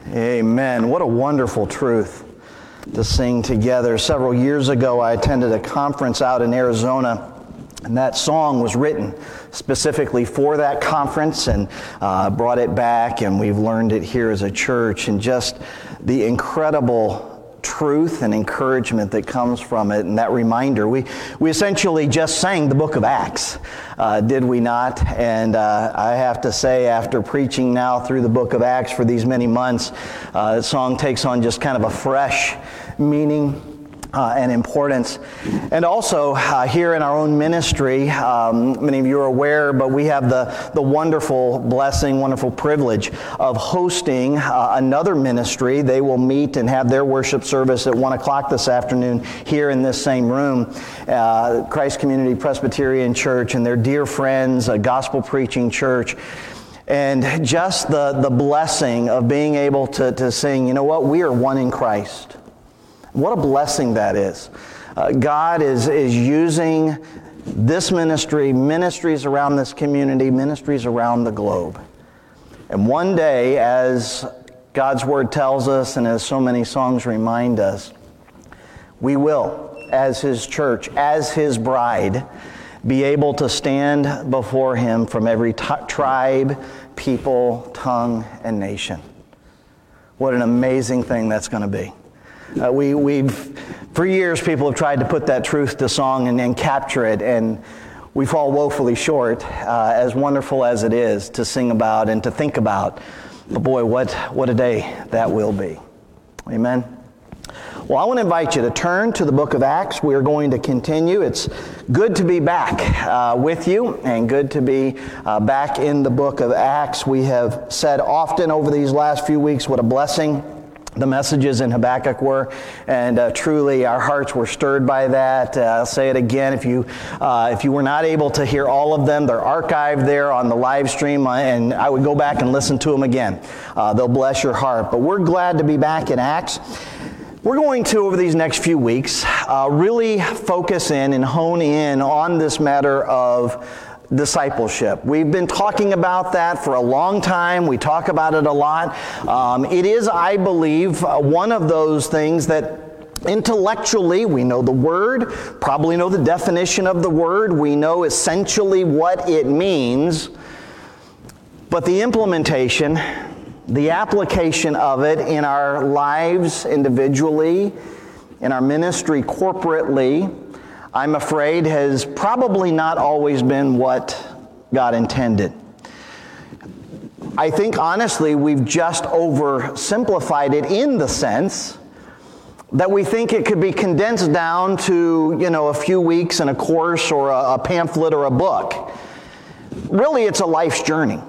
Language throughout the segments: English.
Amen. What a wonderful truth to sing together. Several years ago, I attended a conference out in Arizona, and that song was written specifically for that conference, and brought it back, and we've learned it here as a church, and just the incredible truth and encouragement that comes from it, and that reminder. We essentially just sang the book of Acts, did we not? And I have to say, after preaching now through the book of Acts for these many months, the song takes on just kind of a fresh meaning and importance. And also here in our own ministry, many of you are aware, but we have the wonderful blessing, wonderful privilege of hosting another ministry. They will meet and have their worship service at 1 o'clock this afternoon here in this same room. Christ Community Presbyterian Church and their dear friends, a gospel preaching church. And just the blessing of being able to sing, you know what, we are one in Christ. What a blessing that is. God is using this ministry, ministries around this community, ministries around the globe. And one day, as God's Word tells us and as so many songs remind us, we will, as His church, as His bride, be able to stand before Him from every tribe, people, tongue, and nation. What an amazing thing that's going to be. For years, people have tried to put that truth to song and capture it, and we fall woefully short, as wonderful as it is to sing about and to think about. But boy, what a day that will be. Amen. Well, I want to invite you to turn to the book of Acts. We are going to continue. It's good to be back with you, and good to be back in the book of Acts. We have said often over these last few weeks what a blessing the messages in Habakkuk were, and truly our hearts were stirred by that. I'll say it again, if you were not able to hear all of them, they're archived there on the live stream, and I would go back and listen to them again. They'll bless your heart. But we're glad to be back in Acts. We're going to, over these next few weeks, really focus in and hone in on this matter of discipleship. We've been talking about that for a long time. We talk about it a lot. It is, I believe, one of those things that intellectually we know the word, probably know the definition of the word. We know essentially what it means. But the implementation, the application of it in our lives individually, in our ministry corporately, I'm afraid has probably not always been what God intended. I think honestly we've just oversimplified it in the sense that we think it could be condensed down to, a few weeks in a course or a pamphlet or a book. Really, it's a life's journey.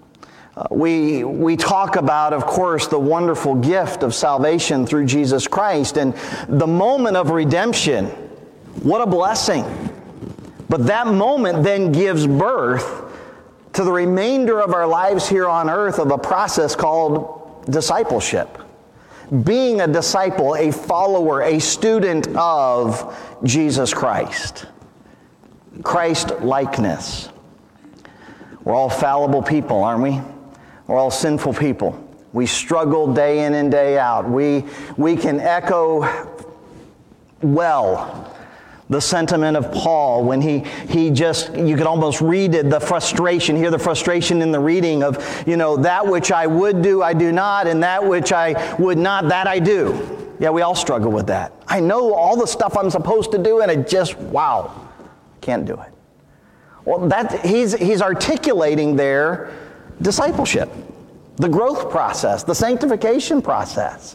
We talk about, of course, the wonderful gift of salvation through Jesus Christ and the moment of redemption. What a blessing. But that moment then gives birth to the remainder of our lives here on earth of a process called discipleship. Being a disciple, a follower, a student of Jesus Christ. Christ-likeness. We're all fallible people, aren't we? We're all sinful people. We struggle day in and day out. We can echo well the sentiment of Paul when he just, you could almost read it, the frustration, hear the frustration in the reading of, that which I would do, I do not, and that which I would not, that I do. Yeah, we all struggle with that. I know all the stuff I'm supposed to do, and it just, can't do it. Well, he's articulating there discipleship, the growth process, the sanctification process.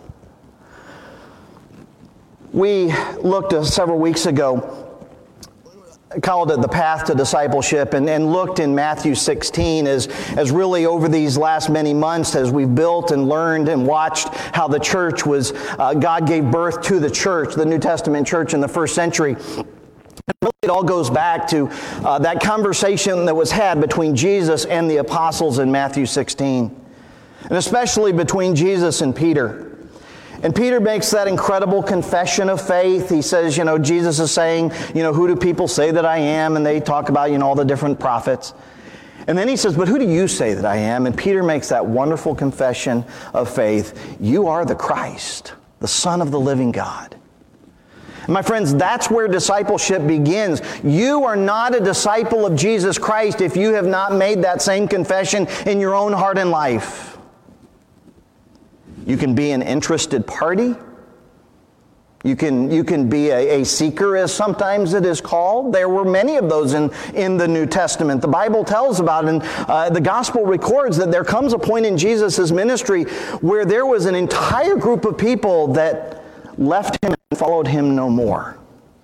We looked several weeks ago, called it the path to discipleship, and looked in Matthew 16 as really over these last many months as we've built and learned and watched how the church was, God gave birth to the church, the New Testament church in the first century. And really it all goes back to that conversation that was had between Jesus and the apostles in Matthew 16, and especially between Jesus and Peter. And Peter makes that incredible confession of faith. He says, Jesus is saying, who do people say that I am? And they talk about, all the different prophets. And then he says, but who do you say that I am? And Peter makes that wonderful confession of faith. You are the Christ, the Son of the living God. And my friends, that's where discipleship begins. You are not a disciple of Jesus Christ if you have not made that same confession in your own heart and life. You can be an interested party. You can be a seeker, as sometimes it is called. There were many of those in the New Testament. The Bible tells about, and the Gospel records that there comes a point in Jesus' ministry where there was an entire group of people that left him and followed him no more.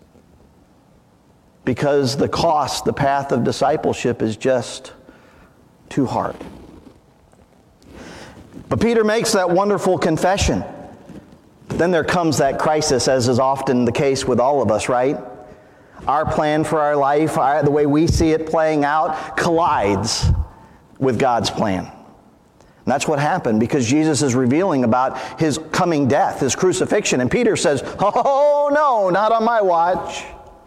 Because the cost, the path of discipleship is just too hard. But Peter makes that wonderful confession. Then there comes that crisis, as is often the case with all of us, right? Our plan for our life, the way we see it playing out, collides with God's plan. And that's what happened because Jesus is revealing about his coming death, his crucifixion. And Peter says, oh no, not on my watch.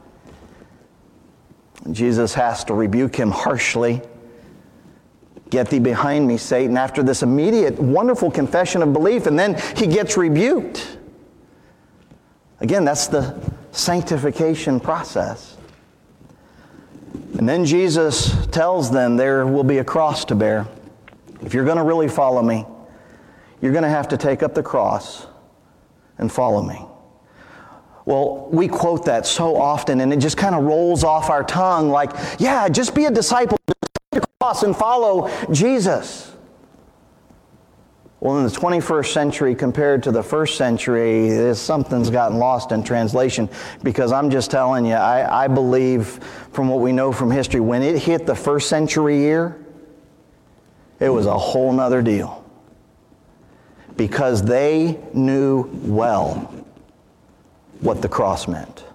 And Jesus has to rebuke him harshly. Get thee behind me, Satan, after this immediate, wonderful confession of belief, and then he gets rebuked. Again, that's the sanctification process. And then Jesus tells them there will be a cross to bear. If you're going to really follow me, you're going to have to take up the cross and follow me. Well, we quote that so often, and it just kind of rolls off our tongue like, yeah, just be a disciple. And follow Jesus. Well, in the 21st century compared to the first century, something's gotten lost in translation because I'm just telling you, I believe from what we know from history, when it hit the first century year, it was a whole nother deal. Because they knew well what the cross meant.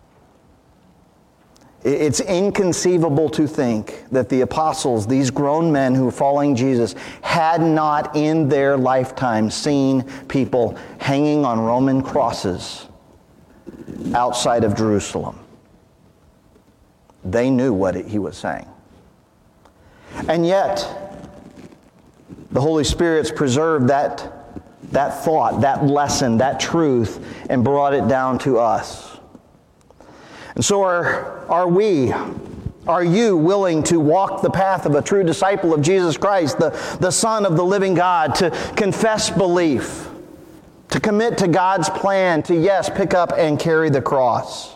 It's inconceivable to think that the apostles, these grown men who were following Jesus, had not in their lifetime seen people hanging on Roman crosses outside of Jerusalem. They knew what he was saying. And yet, the Holy Spirit's preserved that thought, that lesson, that truth, and brought it down to us. And so are you willing to walk the path of a true disciple of Jesus Christ, the Son of the living God, to confess belief, to commit to God's plan, to, yes, pick up and carry the cross?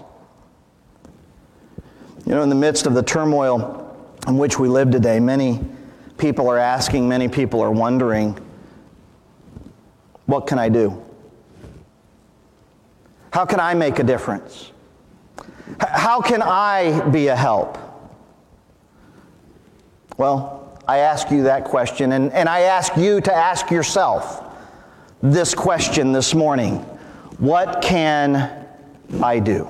You know, in the midst of the turmoil in which we live today, many people are asking, many people are wondering, what can I do? How can I make a difference? How can I be a help? Well, I ask you that question, and I ask you to ask yourself this question this morning. What can I do?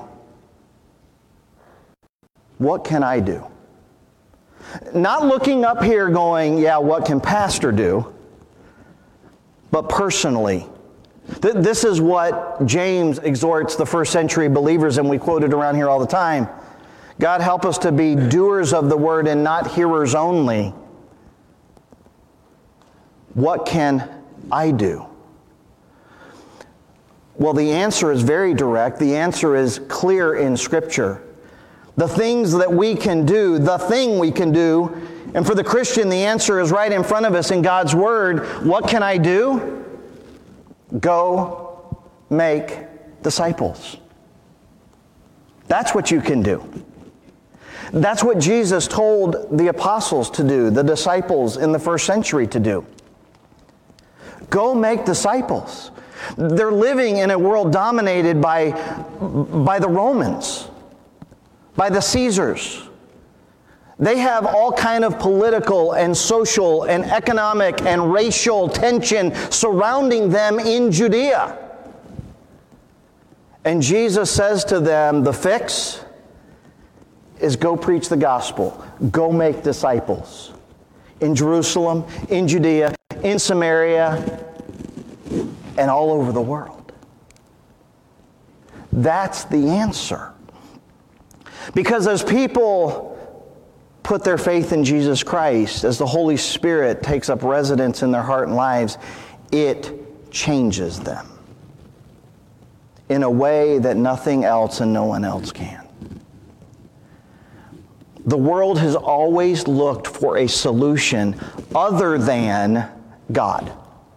What can I do? Not looking up here going, yeah, what can Pastor do? But personally. This is what James exhorts the first century believers, and we quote it around here all the time. God, help us to be doers of the word and not hearers only. What can I do? Well, the answer is very direct. The answer is clear in Scripture. The things that we can do, the thing we can do, and for the Christian, the answer is right in front of us in God's Word. What can I do? Go make disciples. That's what you can do. That's what Jesus told the apostles to do, the disciples in the first century to do. Go make disciples. They're living in a world dominated by the Romans, by the Caesars. They have all kind of political and social and economic and racial tension surrounding them in Judea. And Jesus says to them, the fix is go preach the gospel. Go make disciples. In Jerusalem, in Judea, in Samaria, and all over the world. That's the answer. Because as people put their faith in Jesus Christ, as the Holy Spirit takes up residence in their heart and lives, it changes them in a way that nothing else and no one else can. The world has always looked for a solution other than God.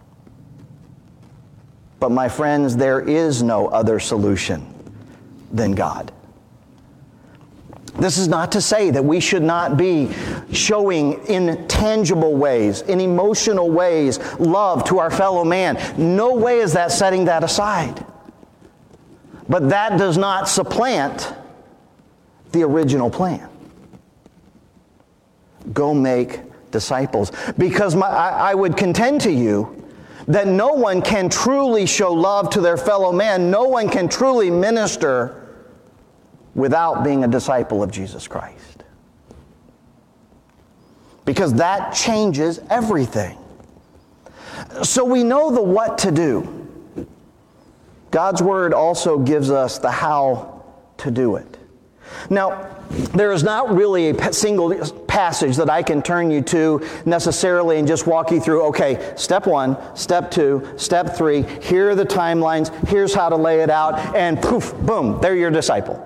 But my friends, there is no other solution than God. This is not to say that we should not be showing in tangible ways, in emotional ways, love to our fellow man. No way is that setting that aside. But that does not supplant the original plan. Go make disciples. Because I would contend to you that no one can truly show love to their fellow man. No one can truly minister without being a disciple of Jesus Christ. Because that changes everything. So we know the what to do. God's Word also gives us the how to do it. Now, there is not really a single passage that I can turn you to necessarily and just walk you through, okay, step 1, step 2, step 3, here are the timelines, here's how to lay it out, and poof, boom, they're your disciple.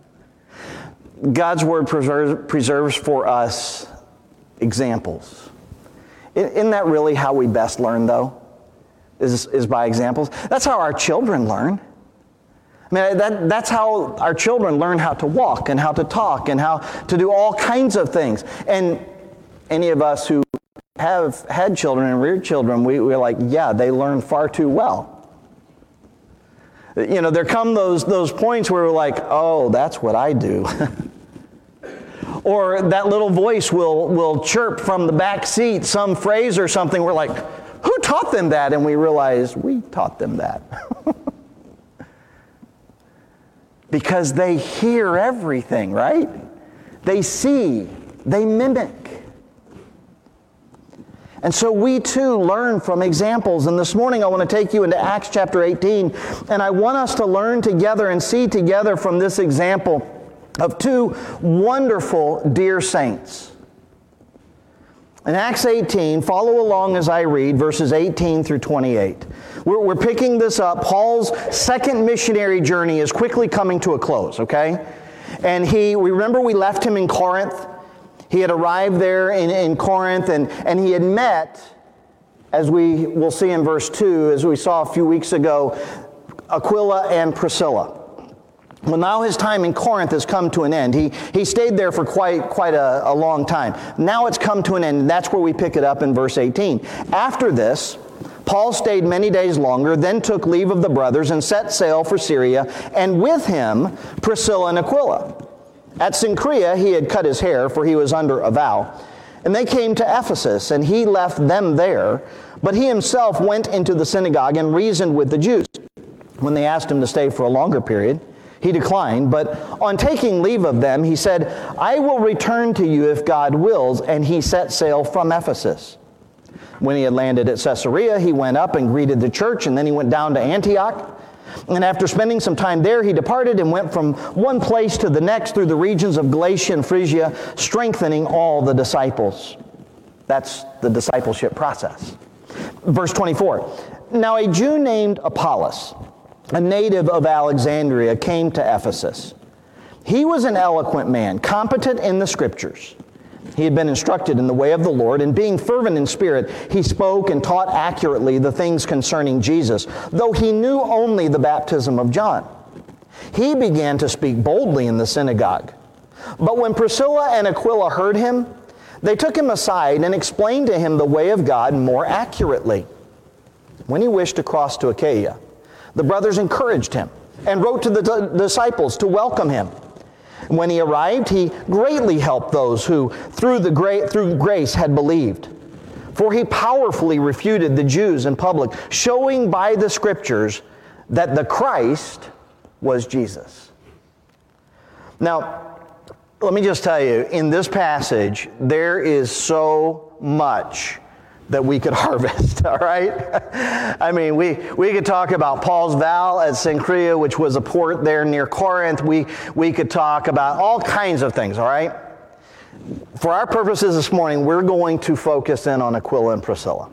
God's Word preserves for us examples. Isn't that really how we best learn, though? Is by examples. That's how our children learn. I mean, that's how our children learn how to walk and how to talk and how to do all kinds of things. And any of us who have had children and reared children, we're like, yeah, they learn far too well. You know, there come those points where we're like, oh, that's what I do. Or that little voice will chirp from the back seat some phrase or something. We're like, who taught them that? And we realize we taught them that. Because they hear everything, right? They see, they mimic. And so we too learn from examples. And this morning I want to take you into Acts chapter 18. And I want us to learn together and see together from this example of two wonderful dear saints. In Acts 18, follow along as I read verses 18 through 28. We're picking this up. Paul's second missionary journey is quickly coming to a close, okay? And we remember we left him in Corinth. He had arrived there in Corinth and he had met, as we will see in verse 2, as we saw a few weeks ago, Aquila and Priscilla. Well, now his time in Corinth has come to an end. He stayed there for quite a long time. Now it's come to an end, and that's where we pick it up in verse 18. After this, Paul stayed many days longer, then took leave of the brothers and set sail for Syria, and with him Priscilla and Aquila. At Cenchrea he had cut his hair, for he was under a vow. And they came to Ephesus, and he left them there, but he himself went into the synagogue and reasoned with the Jews. When they asked him to stay for a longer period, he declined, but on taking leave of them, he said, I will return to you if God wills, and he set sail from Ephesus. When he had landed at Caesarea, he went up and greeted the church, and then he went down to Antioch. And after spending some time there, he departed and went from one place to the next through the regions of Galatia and Phrygia, strengthening all the disciples. That's the discipleship process. Verse 24, now a Jew named Apollos, a native of Alexandria, came to Ephesus. He was an eloquent man, competent in the Scriptures. He had been instructed in the way of the Lord, and being fervent in spirit, he spoke and taught accurately the things concerning Jesus, though he knew only the baptism of John. He began to speak boldly in the synagogue. But when Priscilla and Aquila heard him, they took him aside and explained to him the way of God more accurately. When he wished to cross to Achaia, the brothers encouraged him and wrote to the disciples to welcome him. When he arrived, he greatly helped those who through grace had believed. For he powerfully refuted the Jews in public, showing by the Scriptures that the Christ was Jesus. Now, let me just tell you, in this passage, there is so much that we could harvest, all right? I mean, we could talk about Paul's vow at Cenchrea, which was a port there near Corinth. We could talk about all kinds of things, all right? For our purposes this morning, we're going to focus in on Aquila and Priscilla.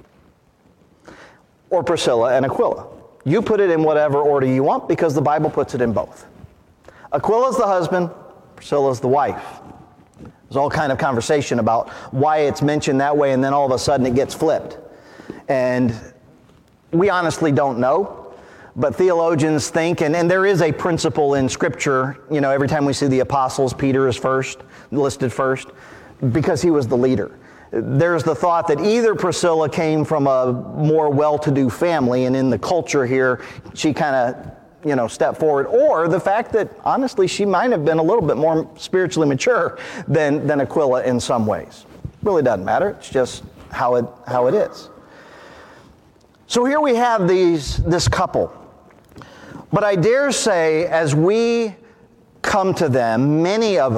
Or Priscilla and Aquila. You put it in whatever order you want because the Bible puts it in both. Aquila's the husband, Priscilla's the wife. There's all kind of conversation about why it's mentioned that way, and then all of a sudden it gets flipped. And we honestly don't know, but theologians think, and there is a principle in Scripture, every time we see the apostles, Peter is listed first, because he was the leader. There's the thought that either Priscilla came from a more well-to-do family, and in the culture here, she kind of stepped forward, or the fact that, honestly, she might have been a little bit more spiritually mature than Aquila in some ways. Really doesn't matter. It's just how it is. So here we have this couple. But I dare say, as we come to them, many of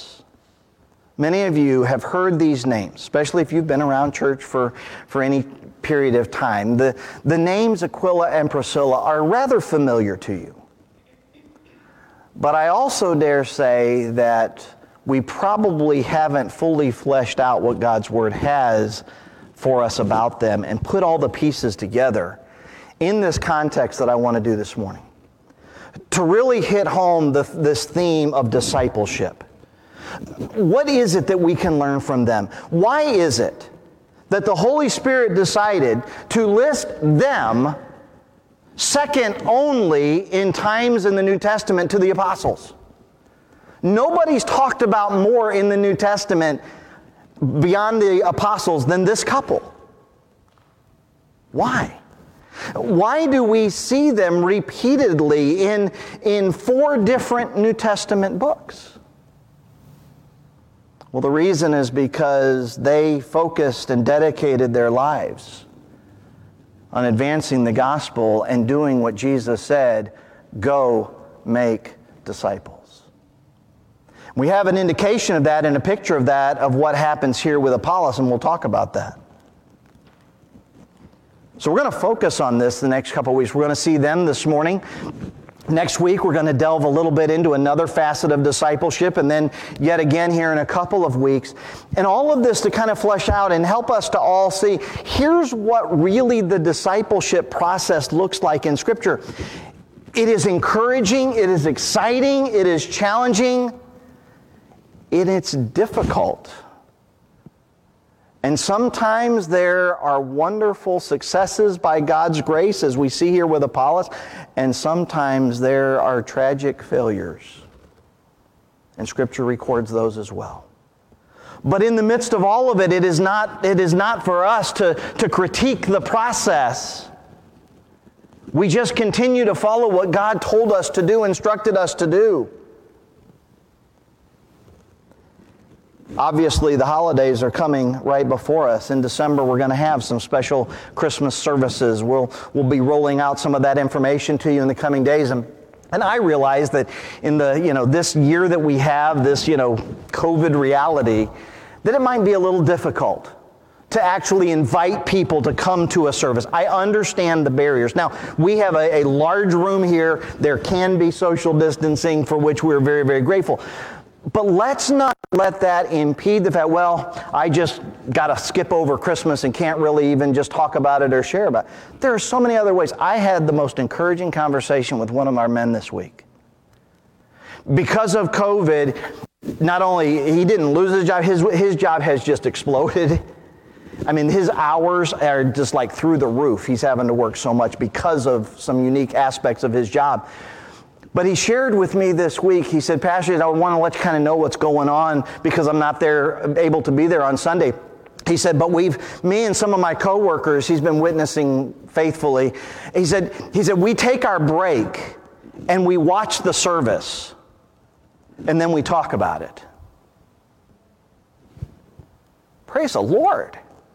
you have heard these names, especially if you've been around church for any period of time. The names Aquila and Priscilla are rather familiar to you. But I also dare say that we probably haven't fully fleshed out what God's Word has for us about them and put all the pieces together in this context that I want to do this morning. To really hit home this theme of discipleship. What is it that we can learn from them? Why is it that the Holy Spirit decided to list them second only in times in the New Testament to the apostles? Nobody's talked about more in the New Testament beyond the apostles than this couple. Why? Why do we see them repeatedly in 4 different New Testament books? Well, the reason is because they focused and dedicated their lives on advancing the gospel and doing what Jesus said, go make disciples. We have an indication of that and a picture of that of what happens here with Apollos, and we'll talk about that. So we're going to focus on this the next couple of weeks. We're going to see them this morning. Next week, we're going to delve a little bit into another facet of discipleship, and then yet again here in a couple of weeks. And all of this to kind of flesh out and help us to all see, here's what really the discipleship process looks like in Scripture. It is encouraging, it is exciting, it is challenging, and it's difficult. And sometimes there are wonderful successes by God's grace, as we see here with Apollos, and sometimes there are tragic failures. And Scripture records those as well. But in the midst of all of it, it is not for us to critique the process. We just continue to follow what God told us to do, instructed us to do. Obviously, the holidays are coming right before us. In December, we're going to have some special Christmas services. We'll be rolling out some of that information to you in the coming days. And I realize that in this year that we have, this COVID reality, that it might be a little difficult to actually invite people to come to a service. I understand the barriers. Now, we have a large room here. There can be social distancing, for which we're very, very grateful. But let's not let that impede the fact, I just got to skip over Christmas and can't really even just talk about it or share about it. There are so many other ways. I had the most encouraging conversation with one of our men this week. Because of COVID, not only he didn't lose his job, his job has just exploded. I mean, his hours are just like through the roof. He's having to work so much because of some unique aspects of his job. But he shared with me this week, he said, Pastor, I want to let you kind of know what's going on because I'm not able to be there on Sunday. He said, but me and some of my coworkers, he's been witnessing faithfully. He said, we take our break and we watch the service and then we talk about it. Praise the Lord.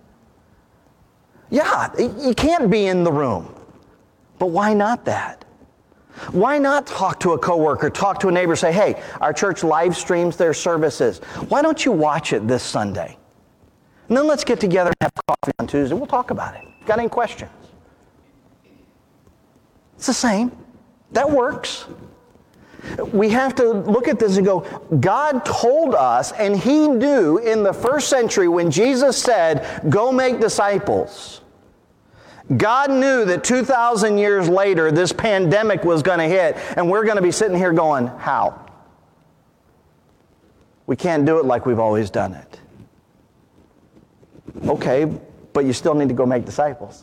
Yeah, you can't be in the room, but why not that? Why not talk to a coworker, talk to a neighbor, say, hey, our church live streams their services. Why don't you watch it this Sunday? And then let's get together and have coffee on Tuesday. We'll talk about it. Got any questions? It's the same. That works. We have to look at this and go, God told us, and He knew in the first century when Jesus said, go make disciples. God knew that 2,000 years later this pandemic was going to hit, and we're going to be sitting here going, how? We can't do it like we've always done it. Okay, but you still need to go make disciples.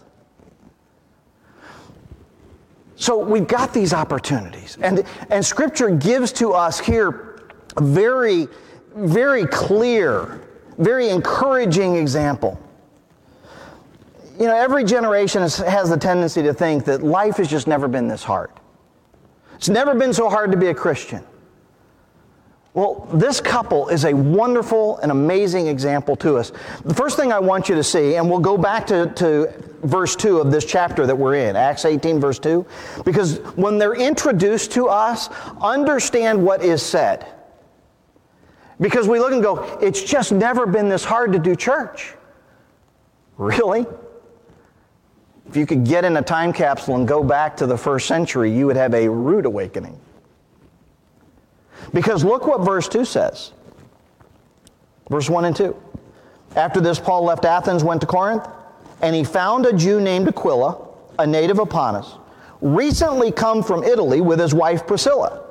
So we've got these opportunities. And Scripture gives to us here a very, very clear, very encouraging example. You know, every generation has the tendency to think that life has just never been this hard. It's never been so hard to be a Christian. Well, this couple is a wonderful and amazing example to us. The first thing I want you to see, and we'll go back to verse 2 of this chapter that we're in, Acts 18, verse 2, because when they're introduced to us, understand what is said. Because we look and go, it's just never been this hard to do church. Really? If you could get in a time capsule and go back to the first century, you would have a rude awakening. Because look what verse 2 says. Verse 1 and 2. After this, Paul left Athens, went to Corinth, and he found a Jew named Aquila, a native of Pontus, recently come from Italy with his wife Priscilla.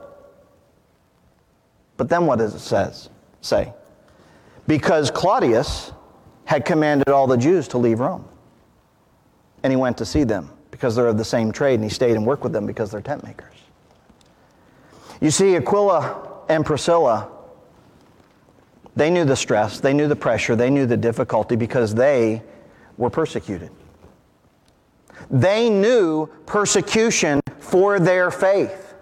But then what does it say? Because Claudius had commanded all the Jews to leave Rome. And he went to see them because they're of the same trade, and he stayed and worked with them because they're tent makers. You see, Aquila and Priscilla, they knew the stress, they knew the pressure, they knew the difficulty because they were persecuted. They knew persecution for their faith.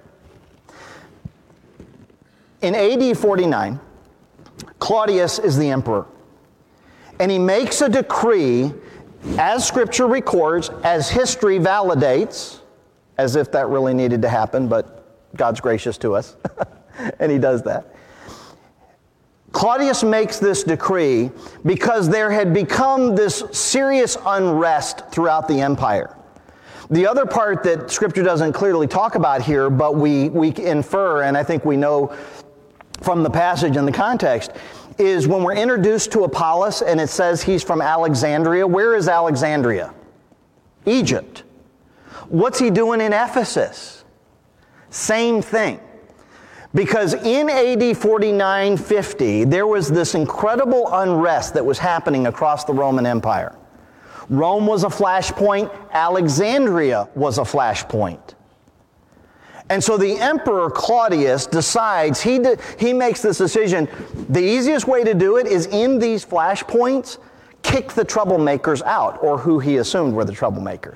In AD 49, Claudius is the emperor, and he makes a decree, as Scripture records, as history validates, as if that really needed to happen, but God's gracious to us, and he does that. Claudius makes this decree because there had become this serious unrest throughout the empire. The other part that Scripture doesn't clearly talk about here, but we infer, and I think we know from the passage and the context, is when we're introduced to Apollos and it says he's from Alexandria. Where is Alexandria? Egypt. What's he doing in Ephesus? Same thing. Because in AD 49-50, there was this incredible unrest that was happening across the Roman Empire. Rome was a flashpoint. Alexandria was a flashpoint. And so the Emperor Claudius decides, he makes this decision, the easiest way to do it is in these flashpoints, kick the troublemakers out, or who he assumed were the troublemakers.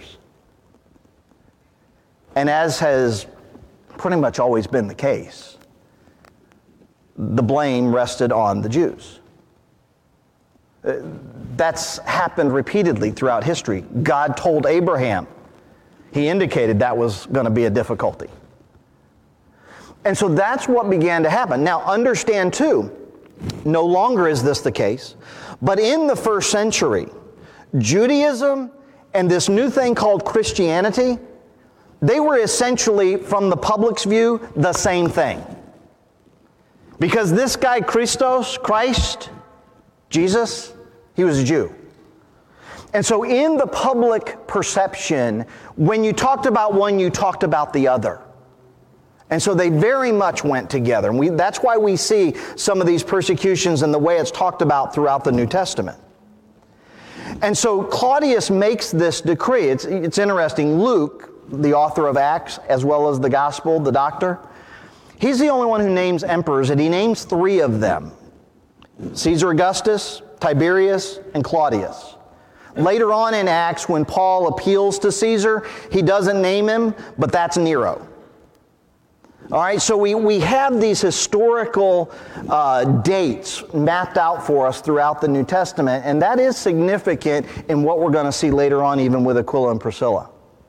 And as has pretty much always been the case, the blame rested on the Jews. That's happened repeatedly throughout history. God told Abraham, he indicated that was going to be a difficulty. And so that's what began to happen. Now understand too, no longer is this the case, but in the first century, Judaism and this new thing called Christianity, they were essentially, from the public's view, the same thing. Because this guy, Christ, Jesus, he was a Jew. And so in the public perception, when you talked about one, you talked about the other. And so they very much went together. And that's why we see some of these persecutions and the way it's talked about throughout the New Testament. And so Claudius makes this decree. It's interesting. Luke, the author of Acts, as well as the Gospel, the doctor, he's the only one who names emperors, and he names 3 of them: Caesar Augustus, Tiberius, and Claudius. Later on in Acts, when Paul appeals to Caesar, he doesn't name him, but that's Nero. All right, so we have these historical dates mapped out for us throughout the New Testament, and that is significant in what we're going to see later on, even with Aquila and Priscilla.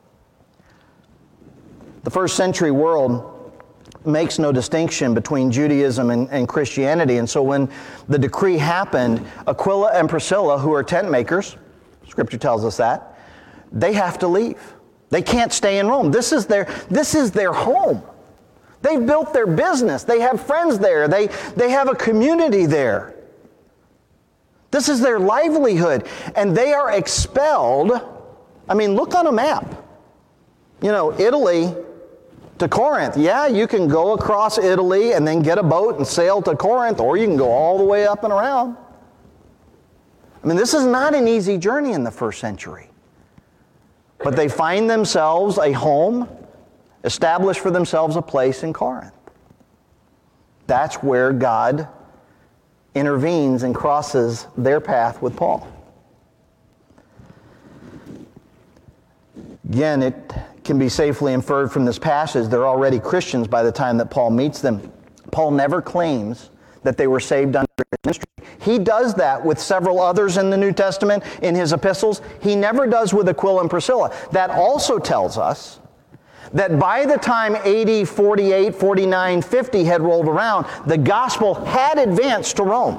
The first century world makes no distinction between Judaism and Christianity, and so when the decree happened, Aquila and Priscilla, who are tent makers, Scripture tells us that, they have to leave. They can't stay in Rome. This is their home. They've built their business. They have friends there. They have a community there. This is their livelihood. And they are expelled. I mean, look on a map. You know, Italy to Corinth. Yeah, you can go across Italy and then get a boat and sail to Corinth, or you can go all the way up and around. I mean, this is not an easy journey in the first century. But they find themselves a home, establish for themselves a place in Corinth. That's where God intervenes and crosses their path with Paul. Again, it can be safely inferred from this passage they're already Christians by the time that Paul meets them. Paul never claims that they were saved under his ministry. He does that with several others in the New Testament in his epistles. He never does with Aquila and Priscilla. That also tells us that by the time AD 48, 49, 50 had rolled around, the gospel had advanced to Rome.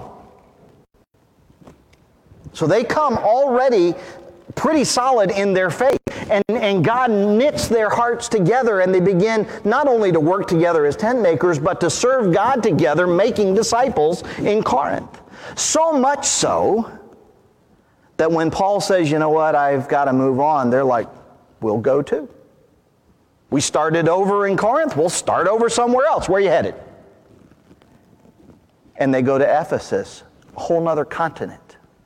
So they come already pretty solid in their faith. And God knits their hearts together, and they begin not only to work together as tent makers, but to serve God together, making disciples in Corinth. So much so that when Paul says, you know what, I've got to move on, they're like, we'll go too. We started over in Corinth, we'll start over somewhere else. Where are you headed? And they go to Ephesus, a whole nother continent.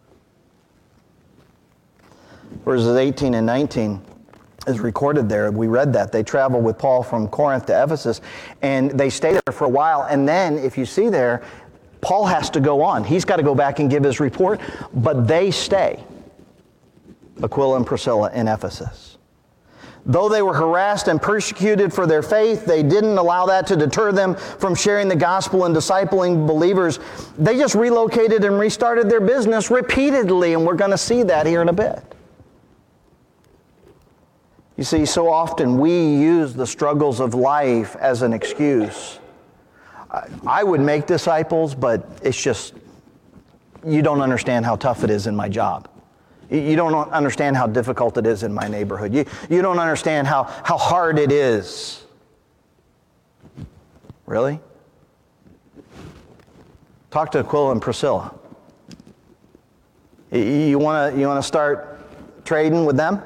Verses 18 and 19 is recorded there. We read that. They travel with Paul from Corinth to Ephesus, and they stay there for a while. And then, if you see there, Paul has to go on. He's got to go back and give his report, but they stay, Aquila and Priscilla, in Ephesus. Though they were harassed and persecuted for their faith, they didn't allow that to deter them from sharing the gospel and discipling believers. They just relocated and restarted their business repeatedly, and we're going to see that here in a bit. You see, so often we use the struggles of life as an excuse. I would make disciples, but it's just, you don't understand how tough it is in my job. You don't understand how difficult it is in my neighborhood. You don't understand how hard it is. Really? Talk to Aquila and Priscilla. You want to start trading with them?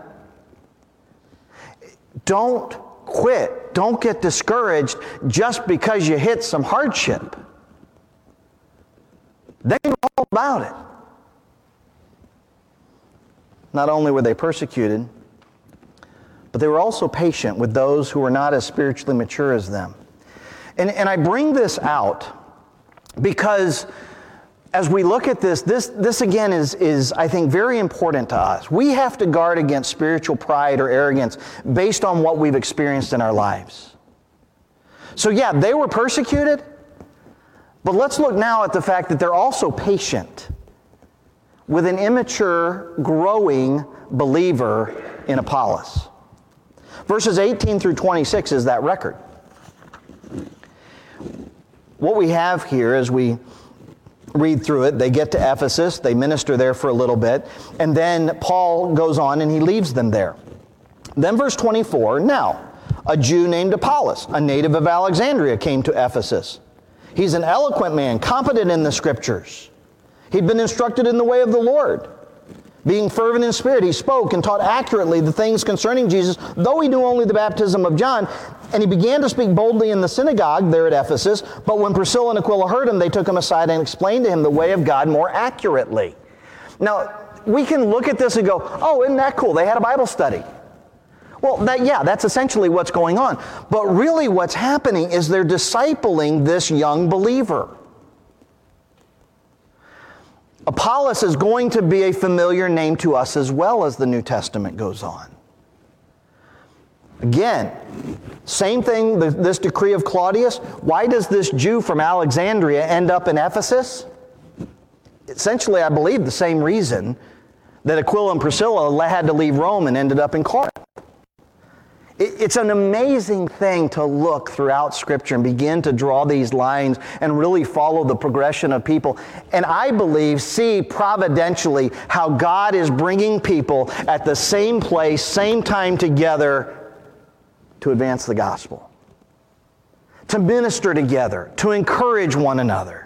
Don't quit. Don't get discouraged just because you hit some hardship. They know all about it. Not only were they persecuted, but they were also patient with those who were not as spiritually mature as them. And I bring this out because as we look at this again is, I think, very important to us. We have to guard against spiritual pride or arrogance based on what we've experienced in our lives. So yeah, they were persecuted, but let's look now at the fact that they're also patient with an immature, growing believer in Apollos. Verses 18 through 26 is that record. What we have here as we read through it, they get to Ephesus, they minister there for a little bit, and then Paul goes on and he leaves them there. Then verse 24, now, a Jew named Apollos, a native of Alexandria, came to Ephesus. He's an eloquent man, competent in the Scriptures. He'd been instructed in the way of the Lord. Being fervent in spirit, he spoke and taught accurately the things concerning Jesus, though he knew only the baptism of John. And he began to speak boldly in the synagogue there at Ephesus. But when Priscilla and Aquila heard him, they took him aside and explained to him the way of God more accurately. Now, we can look at this and go, oh, isn't that cool? They had a Bible study. Well, that's essentially what's going on. But really what's happening is they're discipling this young believer. Apollos is going to be a familiar name to us as well as the New Testament goes on. Again, same thing, this decree of Claudius. Why does this Jew from Alexandria end up in Ephesus? Essentially, I believe the same reason that Aquila and Priscilla had to leave Rome and ended up in Corinth. It's an amazing thing to look throughout Scripture and begin to draw these lines and really follow the progression of people. And I believe, see providentially how God is bringing people at the same place, same time together to advance the gospel. to minister together, to encourage one another.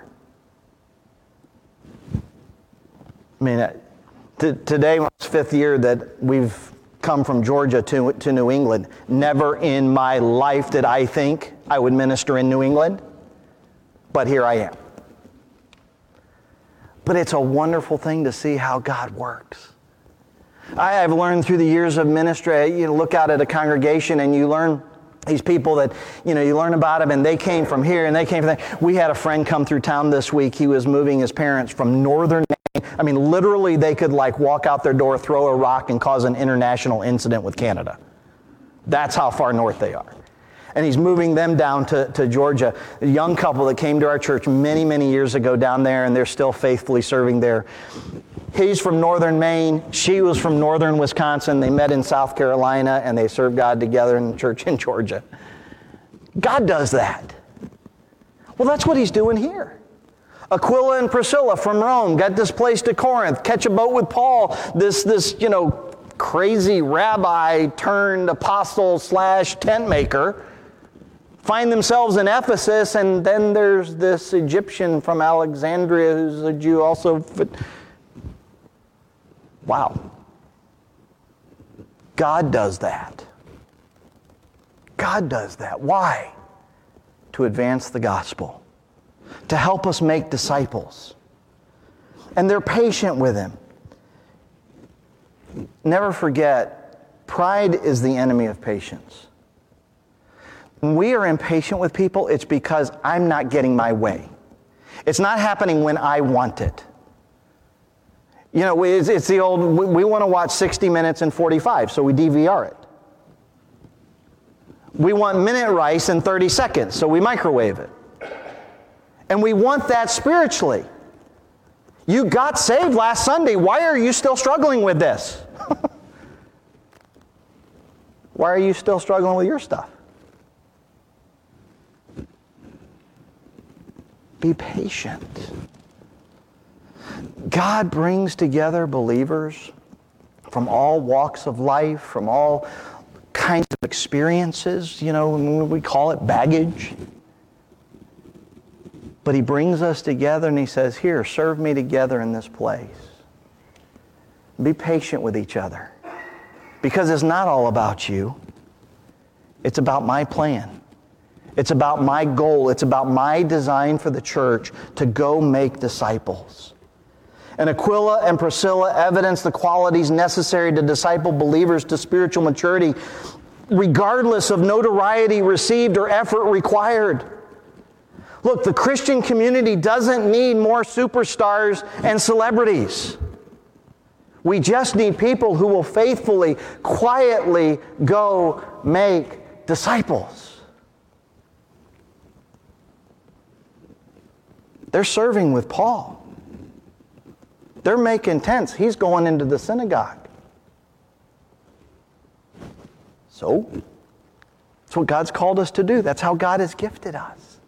I mean, today was the 5th year that we've come from Georgia to New England. Never in my life did I think I would minister in New England, but here I am. But it's a wonderful thing to see how God works. I've learned through the years of ministry, you look out at a congregation and you learn these people that, you learn about them, and they came from here and they came from there. We had a friend come through town this week. He was moving his parents from northern Maine. I mean, literally they could walk out their door, throw a rock, and cause an international incident with Canada. That's how far north they are. And he's moving them down to Georgia. A young couple that came to our church many, many years ago down there, and they're still faithfully serving there. He's from northern Maine. She was from northern Wisconsin. They met in South Carolina, and they served God together in the church in Georgia. God does that. Well, that's what he's doing here. Aquila and Priscilla from Rome got displaced to Corinth, catch a boat with Paul, this crazy rabbi turned apostle / tent maker, find themselves in Ephesus, and then there's this Egyptian from Alexandria who's a Jew also. Wow. God does that. God does that. Why? To advance the gospel, to help us make disciples. And they're patient with him. Never forget, pride is the enemy of patience. When we are impatient with people, it's because I'm not getting my way. It's not happening when I want it. It's the old, we want to watch 60 minutes and 45, so we DVR it. We want minute rice in 30 seconds, so we microwave it. And we want that spiritually. You got saved last Sunday. Why are you still struggling with this? Why are you still struggling with your stuff? Be patient. God brings together believers from all walks of life, from all kinds of experiences. We call it baggage. But he brings us together and he says, here, serve me together in this place. Be patient with each other. Because it's not all about you. It's about my plan. It's about my goal. It's about my design for the church to go make disciples. And Aquila and Priscilla evidence the qualities necessary to disciple believers to spiritual maturity, regardless of notoriety received or effort required. Look, the Christian community doesn't need more superstars and celebrities. We just need people who will faithfully, quietly go make disciples. They're serving with Paul. They're making tents. He's going into the synagogue. So, that's what God's called us to do. That's how God has gifted us.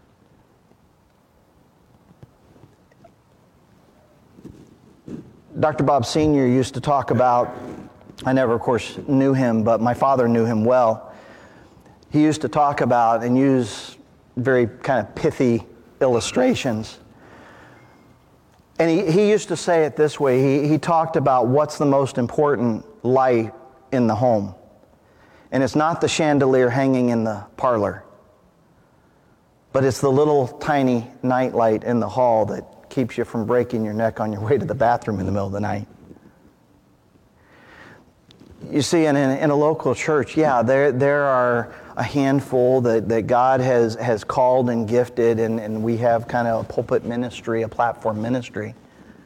Dr. Bob Sr. used to talk about, I never, of course, knew him, but my father knew him well. He used to talk about and use very kind of pithy illustrations. And he used to say it this way. He talked about what's the most important light in the home. And it's not the chandelier hanging in the parlor, but it's the little tiny night light in the hall that keeps you from breaking your neck on your way to the bathroom in the middle of the night. You see, in a local church, there are a handful that God has called and gifted, and we have kind of a pulpit ministry, a platform ministry.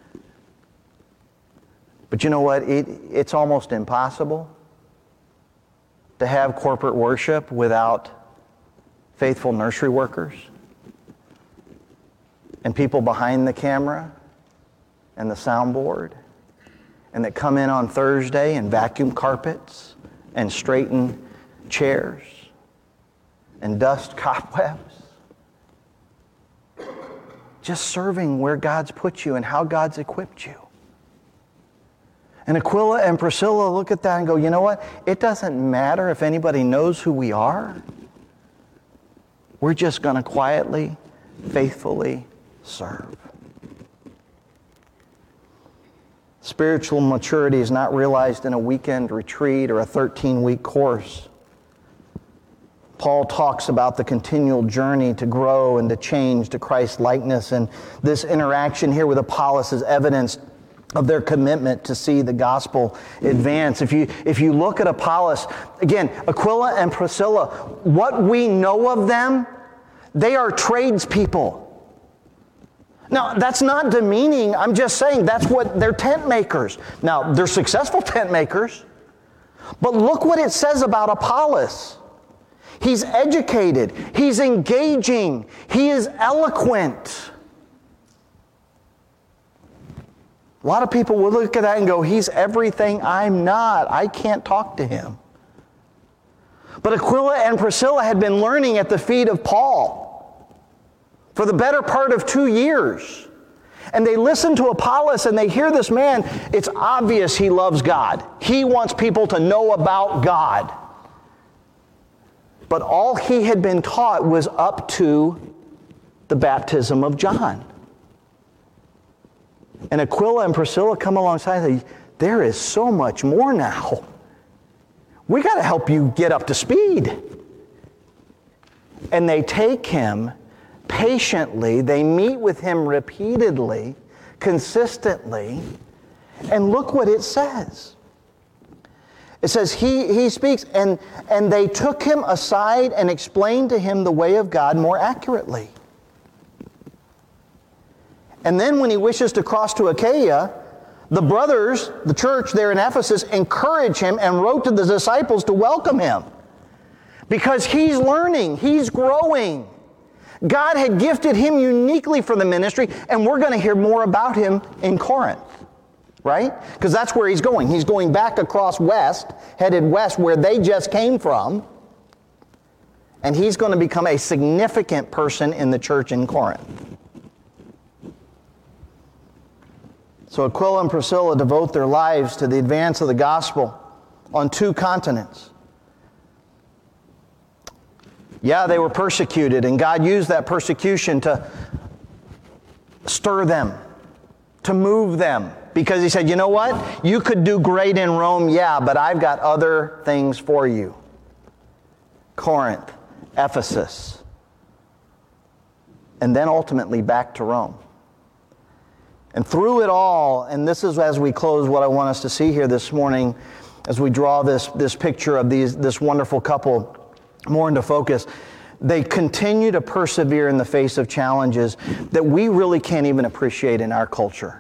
But you know what? It's almost impossible to have corporate worship without faithful nursery workers and people behind the camera and the soundboard, and that come in on Thursday and vacuum carpets and straighten chairs and dust cobwebs. Just serving where God's put you and how God's equipped you. And Aquila and Priscilla look at that and go, you know what? It doesn't matter if anybody knows who we are. We're just going to quietly, faithfully serve. Spiritual maturity is not realized in a weekend retreat or a 13-week course. Paul talks about the continual journey to grow and to change to Christ's likeness, and this interaction here with Apollos is evidence of their commitment to see the gospel advance. If you look at Apollos, again, Aquila and Priscilla, what we know of them, they are tradespeople. Now, that's not demeaning. I'm just saying that's what they're tent makers. Now, they're successful tent makers. But look what it says about Apollos. He's educated. He's engaging. He is eloquent. A lot of people will look at that and go, he's everything I'm not. I can't talk to him. But Aquila and Priscilla had been learning at the feet of Paul for the better part of 2 years. And they listen to Apollos and they hear this man. It's obvious he loves God. He wants people to know about God. But all he had been taught was up to the baptism of John. And Aquila and Priscilla come alongside and say, there is so much more now. We got to help you get up to speed. And they take him patiently, they meet with him repeatedly, consistently, and look what it says. It says, he speaks, and they took him aside and explained to him the way of God more accurately. And then when he wishes to cross to Achaia, the brothers, the church there in Ephesus, encourage him and wrote to the disciples to welcome him. Because he's learning, he's growing. God had gifted him uniquely for the ministry, and we're going to hear more about him in Corinth, right? Because that's where he's going. He's going back across west, headed west where they just came from, and he's going to become a significant person in the church in Corinth. So Aquila and Priscilla devote their lives to the advance of the gospel on 2 continents. Yeah, they were persecuted, and God used that persecution to stir them, to move them. Because he said, you know what? You could do great in Rome, yeah, but I've got other things for you. Corinth, Ephesus, and then ultimately back to Rome. And through it all, and this is as we close what I want us to see here this morning, as we draw this picture of this wonderful couple more into focus, they continue to persevere in the face of challenges that we really can't even appreciate in our culture.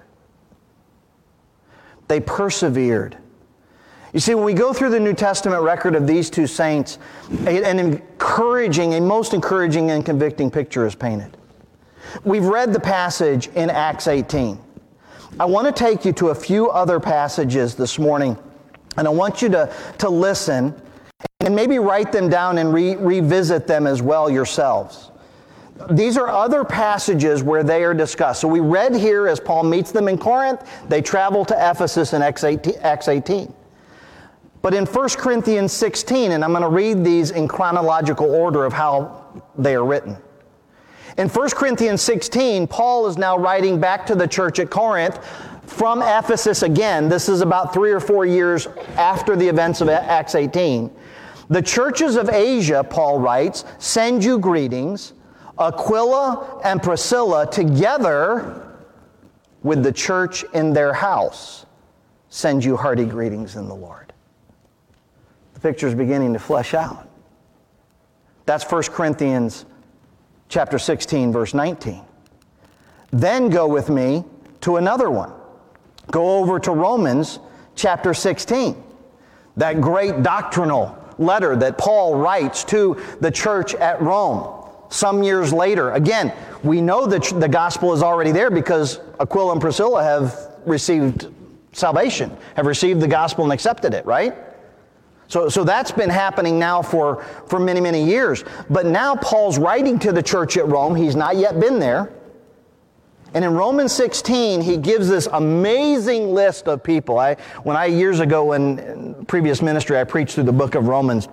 They persevered. You see, when we go through the New Testament record of these 2 saints, a most encouraging and convicting picture is painted. We've read the passage in Acts 18. I want to take you to a few other passages this morning, and I want you to listen and maybe write them down and revisit them as well yourselves. These are other passages where they are discussed. So we read here as Paul meets them in Corinth, they travel to Ephesus in Acts 18. But in 1 Corinthians 16, and I'm going to read these in chronological order of how they are written. In 1 Corinthians 16, Paul is now writing back to the church at Corinth from Ephesus again. This is about 3 or 4 years after the events of Acts 18. The churches of Asia, Paul writes, send you greetings. Aquila and Priscilla, together with the church in their house, send you hearty greetings in the Lord. The picture is beginning to flesh out. That's 1 Corinthians chapter 16, verse 19. Then go with me to another one. Go over to Romans chapter 16. That great doctrinal letter that Paul writes to the church at Rome. Some years later, again, we know that the gospel is already there because Aquila and Priscilla have received salvation, have received the gospel and accepted it, right? So that's been happening now for many, many years. But now Paul's writing to the church at Rome. He's not yet been there. And in Romans 16, he gives this amazing list of people. Years ago in previous ministry, I preached through the book of Romans.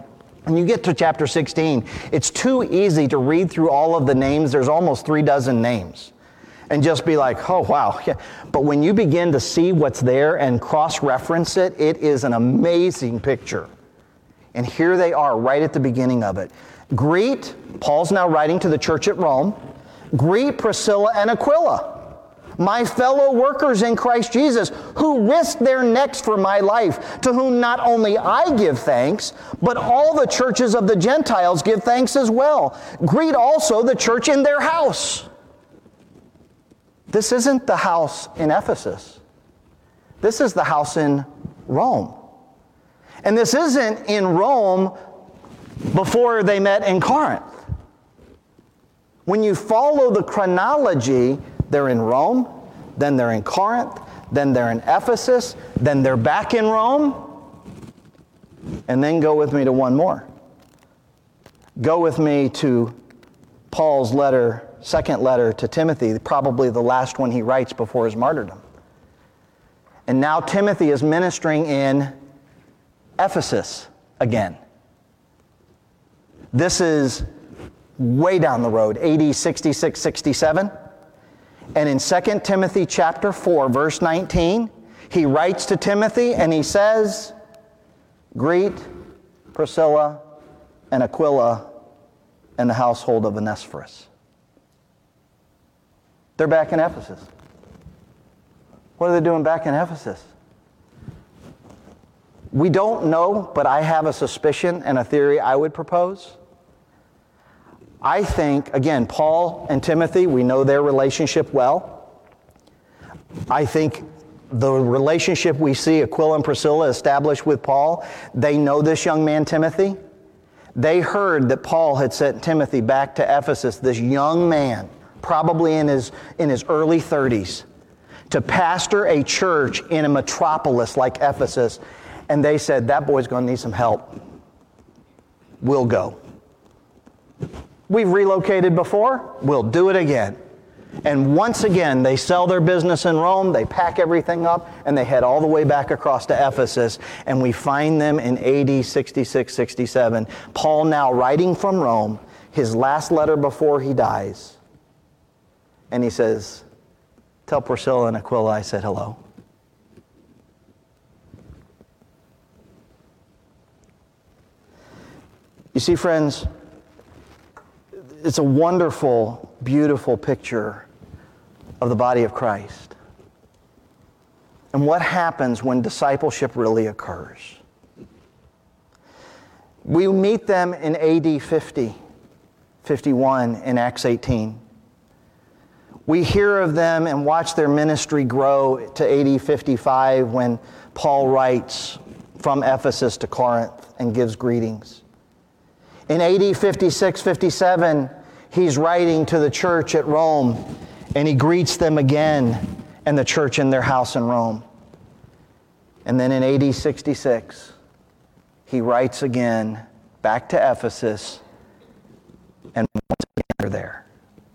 When you get to chapter 16, it's too easy to read through all of the names. There's almost 36 names. And just be like, oh, wow. Yeah. But when you begin to see what's there and cross-reference it, it is an amazing picture. And here they are right at the beginning of it. Greet, Paul's now writing to the church at Rome, greet Priscilla and Aquila, my fellow workers in Christ Jesus, who risked their necks for my life, to whom not only I give thanks, but all the churches of the Gentiles give thanks as well. Greet also the church in their house. This isn't the house in Ephesus. This is the house in Rome. And this isn't in Rome before they met in Corinth. When you follow the chronology, they're in Rome, then they're in Corinth, then they're in Ephesus, then they're back in Rome, and then go with me to one more. Go with me to Paul's letter, second letter to Timothy, probably the last one he writes before his martyrdom. And now Timothy is ministering in Ephesus again. This is way down the road, AD 66, 67. And in 2 Timothy chapter 4, verse 19, he writes to Timothy and he says, greet Priscilla and Aquila and the household of Onesiphorus. They're back in Ephesus. What are they doing back in Ephesus? We don't know, but I have a suspicion and a theory I would propose. I think, again, Paul and Timothy, we know their relationship well. I think the relationship we see Aquila and Priscilla establish with Paul, they know this young man Timothy. They heard that Paul had sent Timothy back to Ephesus, this young man, probably in his early 30s, to pastor a church in a metropolis like Ephesus. And they said, that boy's going to need some help. We'll go. We've relocated before. We'll do it again. And once again, they sell their business in Rome, they pack everything up, and they head all the way back across to Ephesus. And we find them in AD 66, 67. Paul now writing from Rome, his last letter before he dies. And he says, tell Priscilla and Aquila I said hello. You see, friends, it's a wonderful, beautiful picture of the body of Christ. And what happens when discipleship really occurs. We meet them in AD 50, 51 in Acts 18. We hear of them and watch their ministry grow to AD 55 when Paul writes from Ephesus to Corinth and gives greetings. In AD 56, 57, he's writing to the church at Rome, and he greets them again and the church in their house in Rome. And then in AD 66, he writes again back to Ephesus, and once again they're there.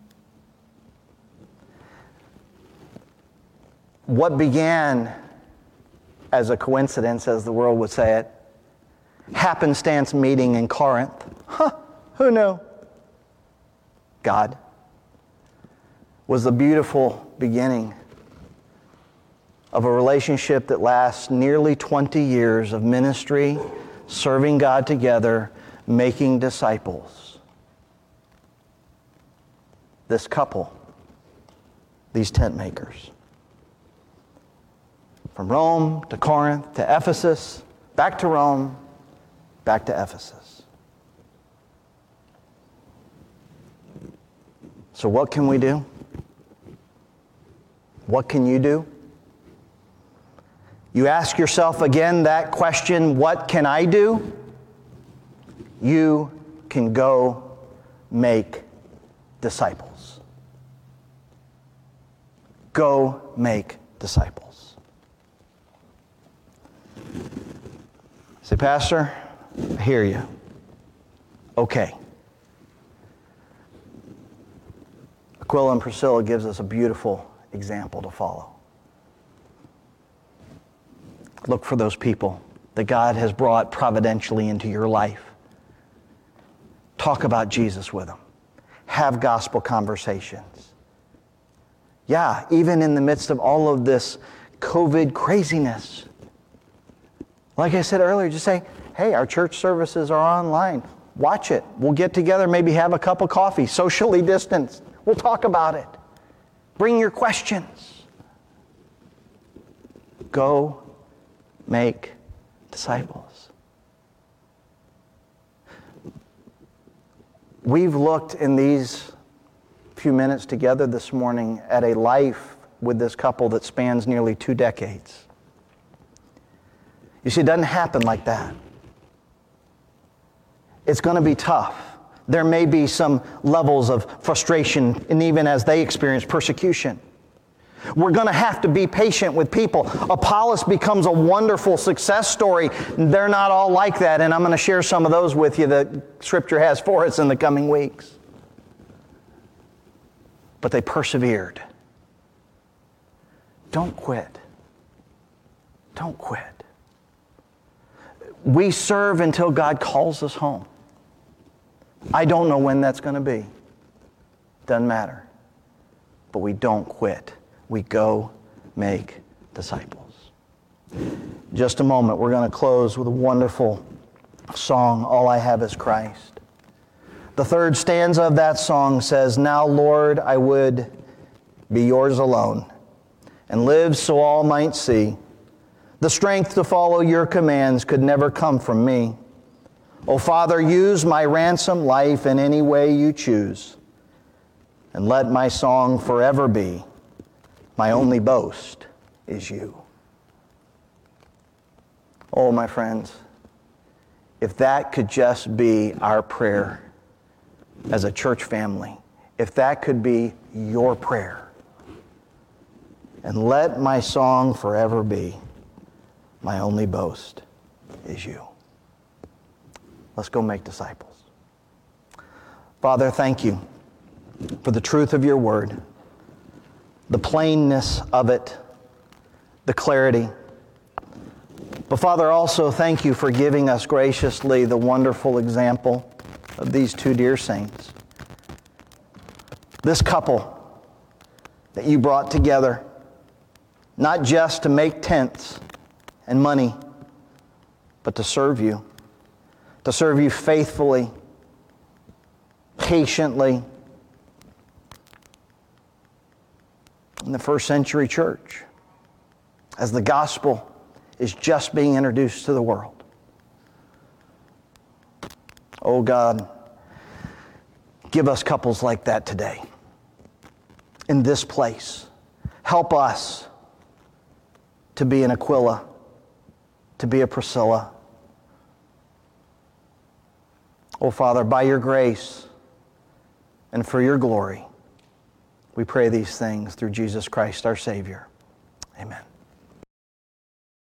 What began as a coincidence, as the world would say it, happenstance meeting in Corinth. Who knew? God. Was the beautiful beginning of a relationship that lasts nearly 20 years of ministry, serving God together, making disciples. This couple, these tent makers. From Rome to Corinth to Ephesus, back to Rome, back to Ephesus. So what can we do? What can you do? You ask yourself again that question, what can I do? You can go make disciples. Go make disciples. Say, Pastor, I hear you. Okay. Aquila and Priscilla gives us a beautiful example to follow. Look for those people that God has brought providentially into your life Talk about Jesus with them. Have gospel conversations. Yeah, even in the midst of all of this COVID craziness. Like I said earlier, just say, hey, our church services are online. Watch it. We'll get together, maybe have a cup of coffee, socially distanced. We'll talk about it. Bring your questions. Go make disciples. We've looked in these few minutes together this morning at a life with this couple that spans nearly 2 decades. You see, it doesn't happen like that. It's going to be tough. There may be some levels of frustration, and even as they experience persecution. We're going to have to be patient with people. Apollos becomes a wonderful success story. They're not all like that, and I'm going to share some of those with you that Scripture has for us in the coming weeks. But they persevered. Don't quit. Don't quit. We serve until God calls us home. I don't know when that's going to be. Doesn't matter. But we don't quit. We go make disciples. Just a moment, we're going to close with a wonderful song, All I Have Is Christ. The third stanza of that song says, Now, Lord, I would be yours alone, and live so all might see. The strength to follow your commands could never come from me. O Father, use my ransom life in any way you choose, and let my song forever be, my only boast is you. Oh, my friends, if that could just be our prayer as a church family, if that could be your prayer, and let my song forever be, my only boast is you. Let's go make disciples. Father, thank you for the truth of your word, the plainness of it, the clarity. But Father, also thank you for giving us graciously the wonderful example of these 2 dear saints. This couple that you brought together, not just to make tents and money, but to serve you faithfully, patiently. In the first century church, as the gospel is just being introduced to the world. Oh God, give us couples like that today, in this place. Help us to be an Aquila, to be a Priscilla. Oh Father, by your grace and for your glory, we pray these things through Jesus Christ our Savior. Amen.